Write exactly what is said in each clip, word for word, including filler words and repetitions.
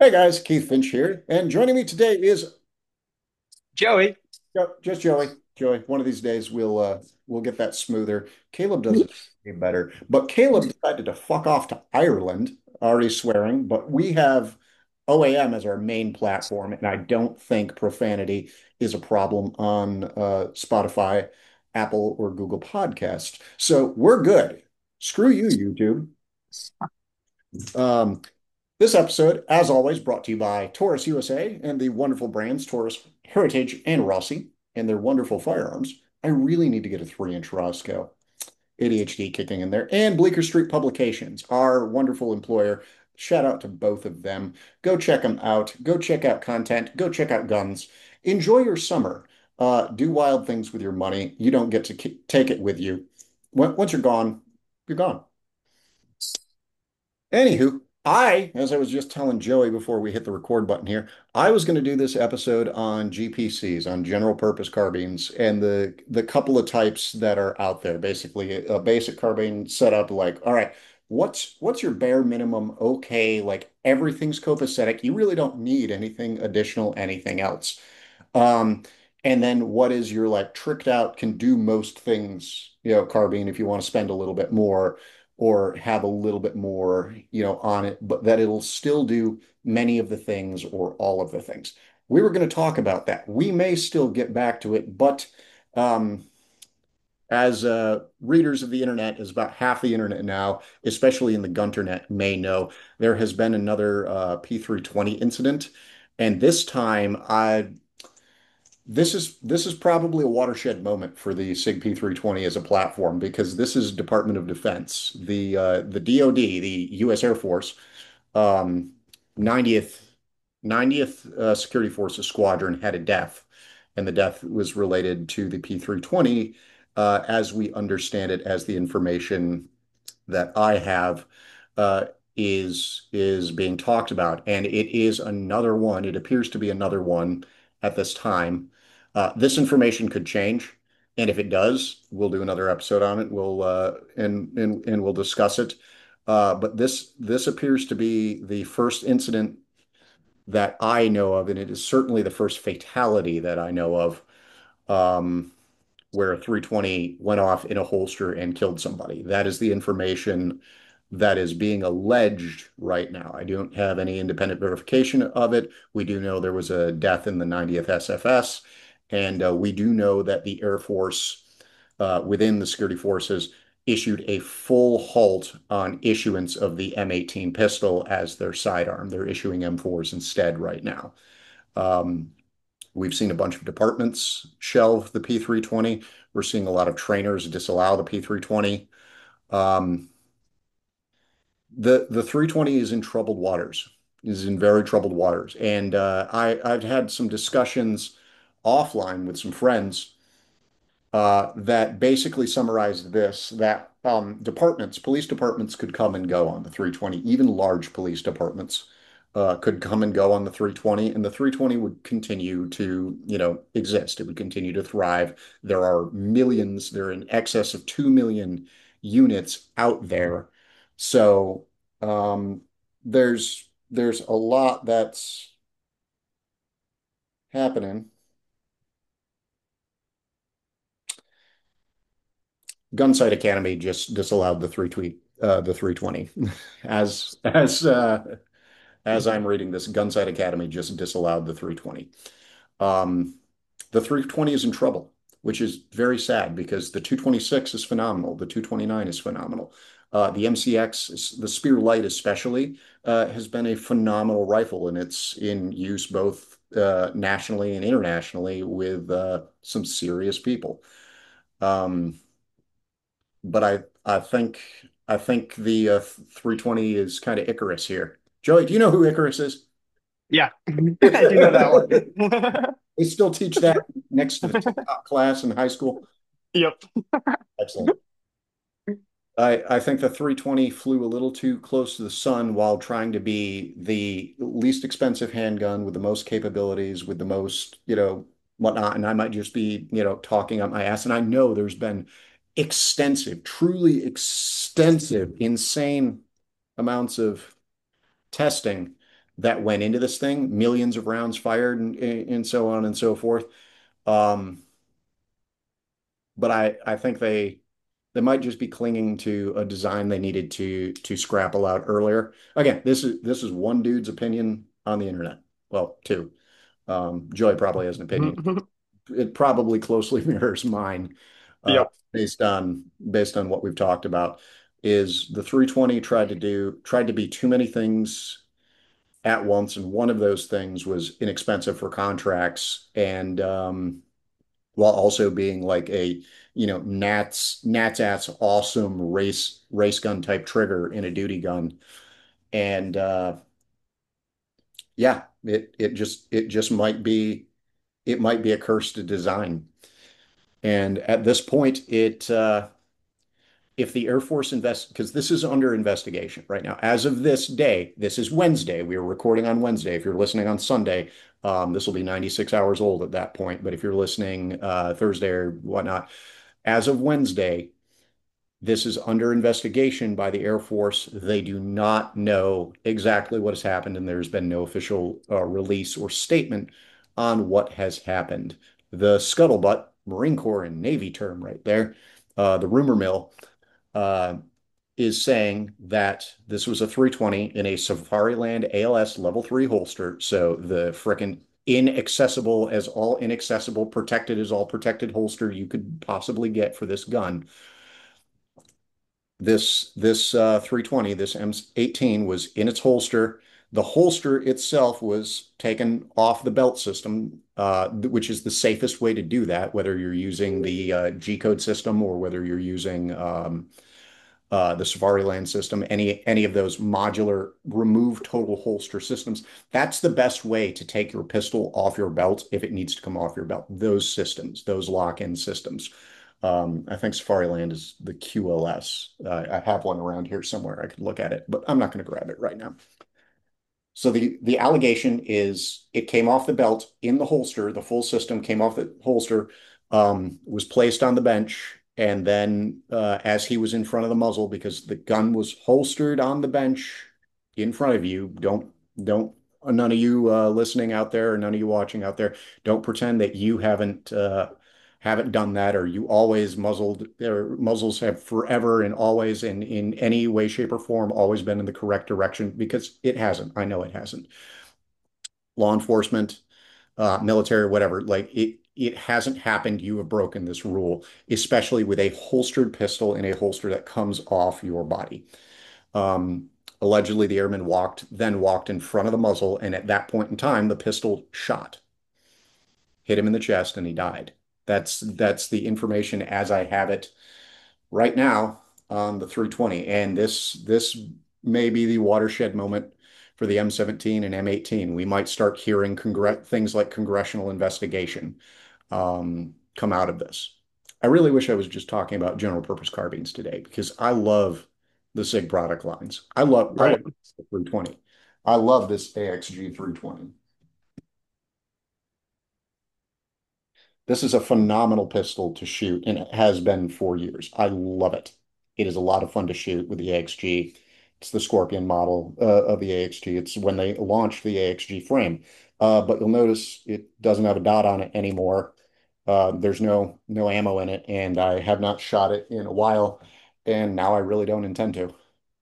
Hey guys, Keith Finch here, and joining me today is Joey. Jo- just Joey. Joey, one of these days we'll uh we'll get that smoother. Caleb does it way better, but Caleb decided to fuck off to Ireland, already swearing, but we have O A M as our main platform, and I don't think profanity is a problem on uh Spotify, Apple, or Google Podcast. So we're good. Screw you, YouTube. Um, This episode, as always, brought to you by Taurus U S A and the wonderful brands Taurus Heritage and Rossi and their wonderful firearms. I really need to get a three inch Roscoe. A D H D kicking in there. And Bleecker Street Publications, our wonderful employer. Shout out to both of them. Go check them out. Go check out content. Go check out guns. Enjoy your summer. Uh, do wild things with your money. You don't get to take it with you. Once you're gone, you're gone. Anywho, I, as I was just telling Joey before we hit the record button here, I was going to do this episode on G P Cs, on general purpose carbines, and the the couple of types that are out there. Basically, a basic carbine setup, like, all right, what's what's your bare minimum? Okay, like everything's copacetic. You really don't need anything additional, anything else. Um, and then what is your like tricked out, can do most things, you know, carbine if you want to spend a little bit more or have a little bit more, you know, on it, but that it'll still do many of the things or all of the things. We were going to talk about that. We may still get back to it, but um, as uh, readers of the internet, is about half the internet now, especially in the Gunternet, may know, there has been another uh, P three twenty incident. And this time, I this is this is probably a watershed moment for the SIG P three twenty as a platform because this is Department of Defense. The uh, the D O D, the U S Air Force, um, ninetieth ninetieth uh, Security Forces Squadron had a death, and the death was related to the P three twenty, uh, as we understand it, as the information that I have uh, is is being talked about, and it is another one. It appears to be another one at this time. Uh, this information could change, and if it does, we'll do another episode on it. We'll uh, and and and we'll discuss it. Uh, but this this appears to be the first incident that I know of, and it is certainly the first fatality that I know of. Um, where a three twenty went off in a holster and killed somebody. That is the information that is being alleged right now. I don't have any independent verification of it. We do know there was a death in the ninetieth S F S, and uh, we do know that the Air Force, uh, within the security forces, issued a full halt on issuance of the M eighteen pistol as their sidearm. They're issuing M fours instead right now. Um, We've seen a bunch of departments shelve the P three twenty. We're seeing a lot of trainers disallow the P three twenty. Um, the the three twenty is in troubled waters, is in very troubled waters. And uh, I, I've had some discussions offline with some friends uh, that basically summarized this, that um, departments, police departments could come and go on the three twenty, even large police departments uh, could come and go on the three twenty, and the three twenty would continue to, you know, exist. It would continue to thrive. There are millions, there are in excess of two million units out there. So um, there's there's a lot that's happening. Gunsight Academy just disallowed the three tweet uh, the three twenty. As as uh, as I'm reading this, Gunsight Academy just disallowed the three twenty. Um, the three twenty is in trouble, which is very sad because the two twenty-six is phenomenal. The two twenty-nine is phenomenal. Uh, the M C X, the Spear Light especially, uh, has been a phenomenal rifle, and it's in use both uh, nationally and internationally with uh, some serious people. Um, but I I think I think the uh, three twenty is kind of Icarus here. Joey, do you know who Icarus is? Yeah, I do know that one. They still teach that next to the TikTok class in high school. Yep. Excellent. I, I think the three twenty flew a little too close to the sun while trying to be the least expensive handgun with the most capabilities, with the most, you know, whatnot. And I might just be, you know, talking up my ass. And I know there's been extensive, truly extensive, insane amounts of testing that went into this thing, millions of rounds fired and, and so on and so forth. Um, but I, I think they they might just be clinging to a design they needed to to scrapple out earlier. Again, this is this is one dude's opinion on the internet. Well, two. Um, Joey probably has an opinion. It probably closely mirrors mine, uh, Yep. based on based on what we've talked about. Is the three twenty tried to do tried to be too many things at once, and one of those things was inexpensive for contracts, and um, while also being like a you know Nats Nats At's awesome race race gun type trigger in a duty gun, and uh, yeah, it it just it just might be it might be a curse to design. And at this point, it uh, if the Air Force invests, because this is under investigation right now. As of this day, this is Wednesday. We are recording on Wednesday. If you're listening on Sunday, um, this will be ninety-six hours old at that point. But if you're listening uh, Thursday or whatnot, as of Wednesday, this is under investigation by the Air Force. They do not know exactly what has happened, and there's been no official uh, release or statement on what has happened. The scuttlebutt, Marine Corps and Navy term right there, uh, the rumor mill, uh, is saying that this was a three twenty in a Safariland A L S level three holster. So the frickin' inaccessible as all inaccessible, protected as all protected holster you could possibly get for this gun. This this uh, three twenty, this M eighteen was in its holster. The holster itself was taken off the belt system, uh, which is the safest way to do that, whether you're using the uh, G code system or whether you're using um, uh, the Safariland system, any any of those modular remove total holster systems. That's the best way to take your pistol off your belt if it needs to come off your belt. Those systems, those lock-in systems. Um, I think Safariland is the Q L S. Uh, I have one around here somewhere. I could look at it, but I'm not going to grab it right now. So the the allegation is it came off the belt in the holster. The full system came off the holster, um, was placed on the bench, and then uh, as he was in front of the muzzle, because the gun was holstered on the bench in front of you. Don't don't none of you uh, listening out there, or none of you watching out there, don't pretend that you haven't uh, haven't done that, or you always muzzled, or muzzles have forever and always, and in any way, shape, or form, always been in the correct direction, because it hasn't. I know it hasn't. Law enforcement, uh, military, whatever, like it, it hasn't happened. You have broken this rule, especially with a holstered pistol in a holster that comes off your body. Um, allegedly, the airman walked, then walked in front of the muzzle, and at that point in time, the pistol shot, hit him in the chest, and he died. That's that's the information as I have it right now on the three twenty. And this this may be the watershed moment for the M seventeen and M eighteen. We might start hearing congr things like congressional investigation um, come out of this. I really wish I was just talking about general purpose carbines today, because I love the SIG product lines. I love I love Right. the three twenty. I love this A X G three twenty. This is a phenomenal pistol to shoot, and it has been for years. I love it. It is a lot of fun to shoot with the A X G. It's the Scorpion model uh, of the A X G. It's when they launched the A X G frame. Uh, but you'll notice it doesn't have a dot on it anymore. Uh, there's no no ammo in it, and I have not shot it in a while, and now I really don't intend to.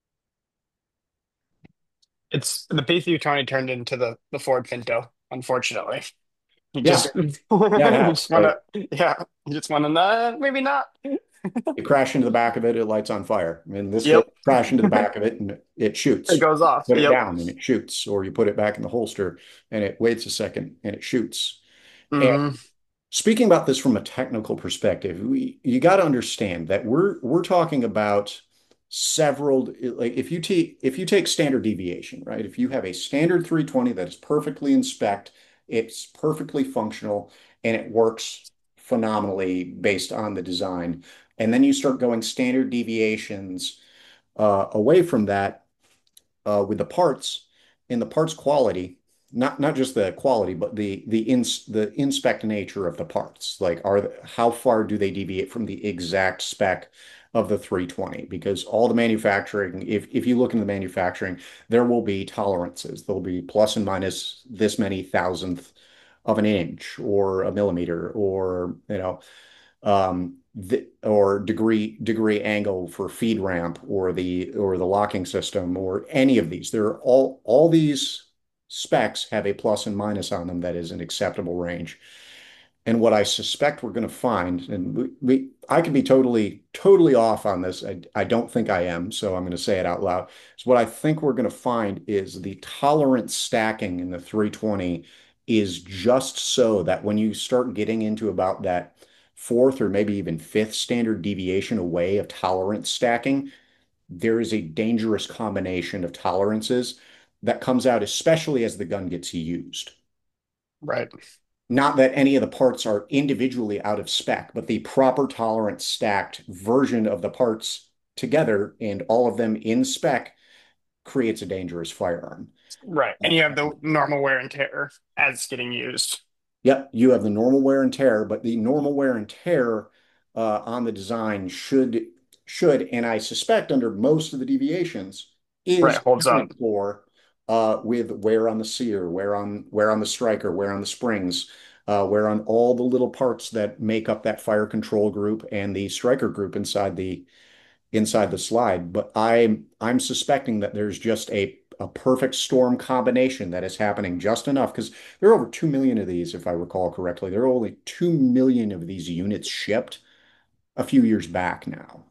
It's the P C twenty turned into the the Ford Pinto, unfortunately. You Yeah, just you yeah, it has, just right? wanna yeah, you just wanna uh, maybe not. You crash into the back of it, it lights on fire. In this case, Yep. crash into the back of it and it It shoots. goes off. Put it Yep. down and it shoots, or you put it back in the holster and it waits a second and it shoots. And Hmm. speaking about this from a technical perspective, we you got to understand that we're we're talking about several, like if you take if you take standard deviation, right? If you have a standard three twenty that is perfectly inspect, it's perfectly functional, and it works phenomenally based on the design. And then you start going standard deviations uh, away from that uh, with the parts and the parts quality, not not just the quality, but the the ins the inspect nature of the parts. Like, are how far do they deviate from the exact spec? of the three twenty because all the manufacturing, if if you look into the manufacturing, there will be tolerances. There'll be plus and minus this many thousandth of an inch or a millimeter or you know um, the, or degree degree angle for feed ramp or the or the locking system or any of these. There are all all these specs have a plus and minus on them that is an acceptable range. And what I suspect we're going to find, and we, we I could be totally totally off on this. I, I don't think I am, so I'm going to say it out loud. So what I think we're going to find is the tolerance stacking in the three twenty is just so that when you start getting into about that fourth or maybe even fifth standard deviation away of tolerance stacking, there is a dangerous combination of tolerances that comes out, especially as the gun gets used. Right. Not that any of the parts are individually out of spec, but the proper tolerance stacked version of the parts together and all of them in spec creates a dangerous firearm. Right. And you have the normal wear and tear as getting used. Yep, you have the normal wear and tear, but the normal wear and tear uh, on the design should should, and I suspect under most of the deviations, Right. is Holds up. accounted for uh, with wear on the sear, wear on wear on the striker, wear on the springs, uh, wear on all the little parts that make up that fire control group and the striker group inside the inside the slide. But I'm I'm suspecting that there's just a a perfect storm combination that is happening just enough because there are over two million of these, if I recall correctly. There are only two million of these units shipped a few years back now.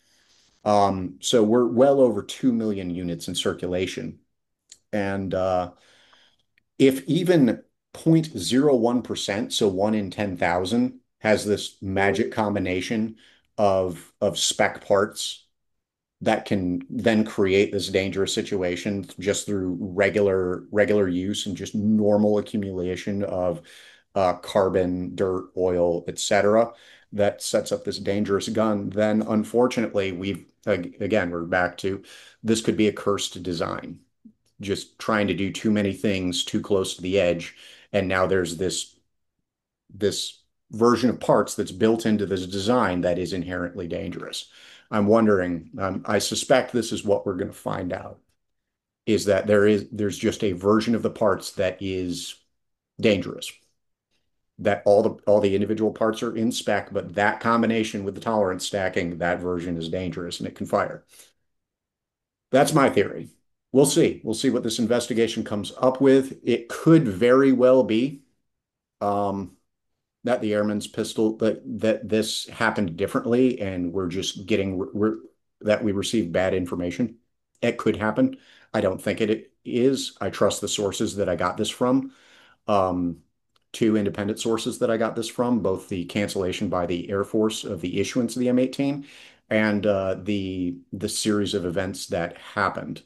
Um, so we're well over two million units in circulation. And uh, if even zero point zero one percent, so one in ten thousand, has this magic combination of of spec parts that can then create this dangerous situation just through regular regular use and just normal accumulation of uh, carbon, dirt, oil, et cetera, that sets up this dangerous gun, then unfortunately we've again we're back to this could be a cursed design, just trying to do too many things too close to the edge, and now there's this this version of parts that's built into this design that is inherently dangerous. I'm wondering, um, I suspect this is what we're going to find out, is that there is there's just a version of the parts that is dangerous. That all the all the individual parts are in spec, but that combination with the tolerance stacking, that version is dangerous and it can fire. That's my theory. We'll see. We'll see what this investigation comes up with. It could very well be um, that the airman's pistol that that this happened differently and we're just getting we're that we received bad information. It could happen. I don't think it is. I trust the sources that I got this from. Um, two independent sources that I got this from, both the cancellation by the Air Force of the issuance of the M eighteen and uh, the the series of events that happened.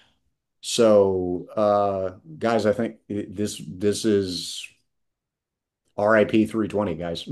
So, uh, guys, I think this this is R I P three twenty, guys.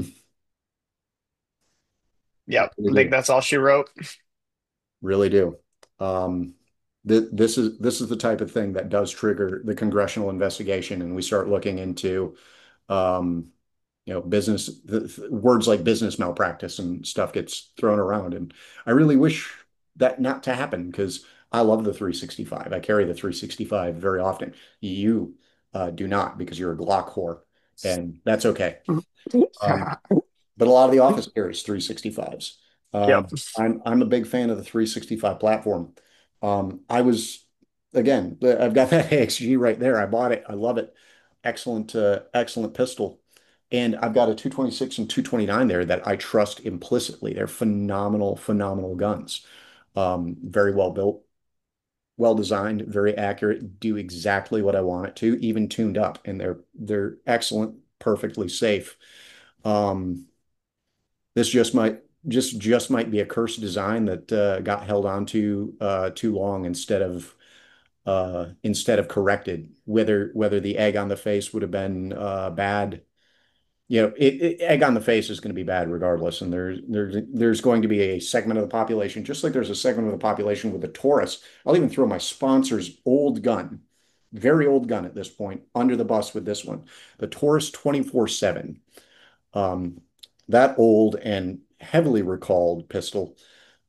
Yep. Really I think do. that's all she wrote. Really do. Um, th this is this is the type of thing that does trigger the congressional investigation, and we start looking into, um, you know, business the, th- words like business malpractice and stuff gets thrown around. And I really wish that not to happen because I love the three sixty-five. I carry the three sixty-five very often. You uh, do not because you're a Glock whore, and that's okay. Um, but a lot of the office carries three sixty-fives. Yep. Um, I'm I'm a big fan of the three sixty-five platform. Um, I was again, I've got that A X G right there. I bought it. I love it. Excellent, uh, excellent pistol. And I've got a two twenty-six and two twenty-nine there that I trust implicitly. They're phenomenal, phenomenal guns. Um, very well built, well designed, very accurate, do exactly what I want it to, even tuned up, and they're they're excellent, perfectly safe. Um, this just might just just might be a cursed design that uh, got held on to uh, too long instead of uh, instead of corrected. Whether whether the egg on the face would have been uh, bad, you know, it, it, egg on the face is going to be bad regardless. And there's there's there's going to be a segment of the population, just like there's a segment of the population with the Taurus. I'll even throw my sponsor's old gun, very old gun at this point, under the bus with this one, the Taurus twenty-four seven. Um, that old and heavily recalled pistol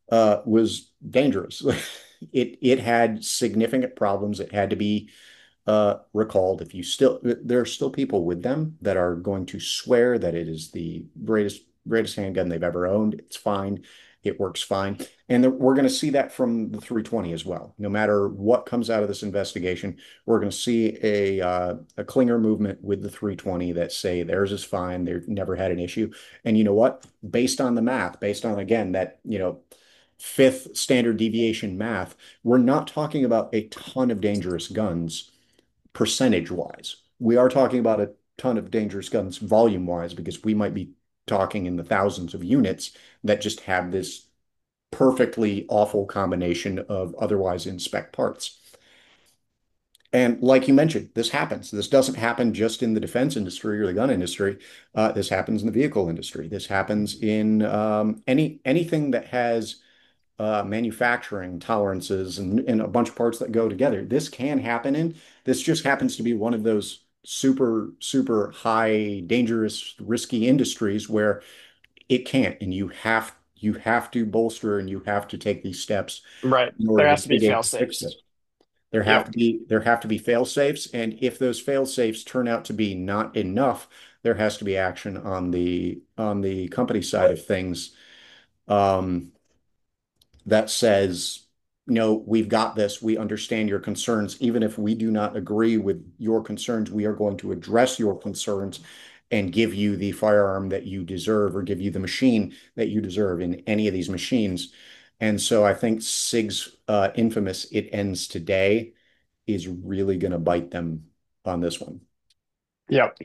uh, was dangerous. It it had significant problems. It had to be uh, recalled. If you still, there are still people with them that are going to swear that it is the greatest greatest handgun they've ever owned. It's fine. It works fine. And the, we're going to see that from the three twenty as well. No matter what comes out of this investigation, we're going to see a uh, a clinger movement with the three twenty that say theirs is fine. They've never had an issue. And you know what? Based on the math, based on again that, you know, fifth standard deviation math, we're not talking about a ton of dangerous guns percentage wise. We are talking about a ton of dangerous guns volume wise because we might be talking in the thousands of units that just have this perfectly awful combination of otherwise inspect parts. And like you mentioned, this happens. This doesn't happen just in the defense industry or the gun industry. Uh, this happens in the vehicle industry. This happens in um, any anything that has uh, manufacturing tolerances and, and a bunch of parts that go together. This can happen in. This just happens to be one of those super, super high, dangerous, risky industries where it can't, and you have you have to bolster and you have to take these steps Right. in There order to has to be mitigate fail to fix safes. it. There have Yep. to be there have to be fail safes, and if those fail safes turn out to be not enough, there has to be action on the on the company side of things. Um, that says, no, we've got this. We understand your concerns. Even if we do not agree with your concerns, we are going to address your concerns and give you the firearm that you deserve or give you the machine that you deserve in any of these machines. And so I think SIG's uh, infamous "it ends today" is really going to bite them on this one. Yep.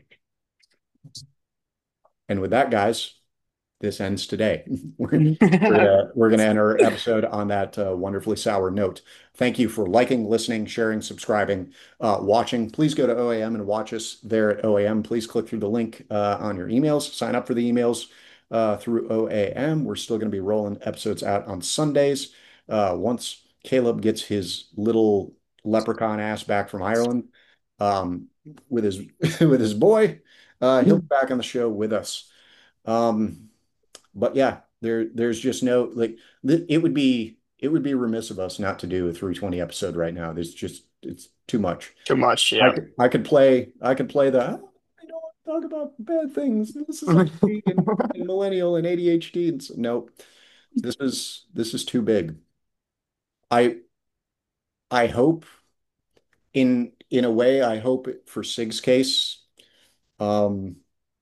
And with that, guys, this ends today. We're we're gonna we're gonna end our episode on that uh, wonderfully sour note. Thank you for liking, listening, sharing, subscribing, uh, watching. Please go to O A M and watch us there at O A M. Please click through the link uh, on your emails. Sign up for the emails uh, through O A M. We're still going to be rolling episodes out on Sundays. Uh, once Caleb gets his little leprechaun ass back from Ireland um, with his with his boy, uh, he'll be back on the show with us. Um, but yeah, there there's just no like th it would be it would be remiss of us not to do a three twenty episode right now. There's just it's too much. Too much. I Yep. could I could play I could play the "Oh, I don't want to talk about bad things. This is like me and, and millennial and A D H D and so, nope. This is this is too big. I I hope in in a way I hope for Sig's case. Um,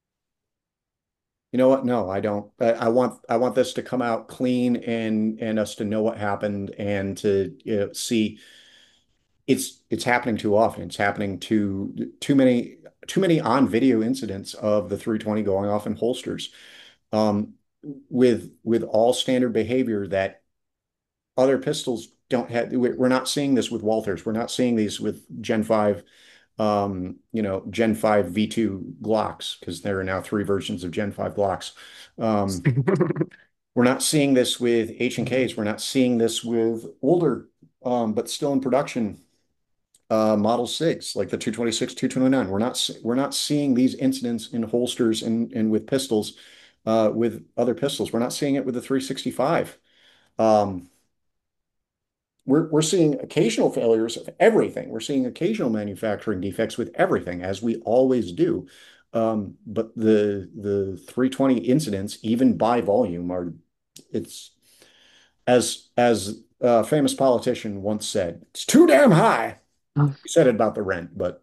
You know what? No, I don't. I, I want I want this to come out clean and and us to know what happened and to you know, see it's it's happening too often. It's happening too too many too many on video incidents of the three twenty going off in holsters. Um, with with all standard behavior that other pistols don't have. We're not seeing this with Walthers. We're not seeing these with Gen five um, you know, Gen five V two Glocks, because there are now three versions of Gen five Glocks. Um, we're not seeing this with H and Ks. We're not seeing this with older, um, but still in production uh, Model six, like the two twenty-six, two twenty-nine. We're not we're not seeing these incidents in holsters and and with pistols, uh, with other pistols. We're not seeing it with the three sixty-five. Um, we're we're seeing occasional failures of everything. We're seeing occasional manufacturing defects with everything, as we always do. Um, but the the three twenty incidents, even by volume, are it's as as a famous politician once said, it's too damn high. He said it about the rent, but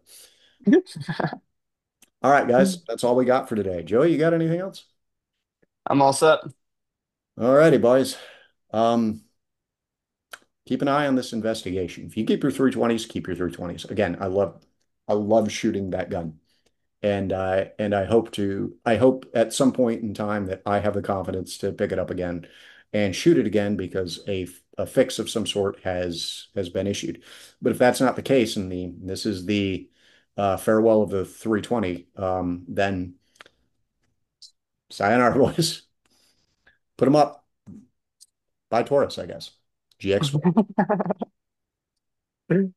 all right, guys, that's all we got for today. Joey, you got anything else? I'm all set. All righty, boys. Um, keep an eye on this investigation. If you keep your three twenties, keep your three twenties. Again, I love I love shooting that gun. And uh, and I hope to I hope at some point in time that I have the confidence to pick it up again and shoot it again because a a fix of some sort has has been issued. But if that's not the case and the this is the uh, farewell of the three twenty, um, then sayonara, boys. Put them up. Buy Taurus, I guess. G X four.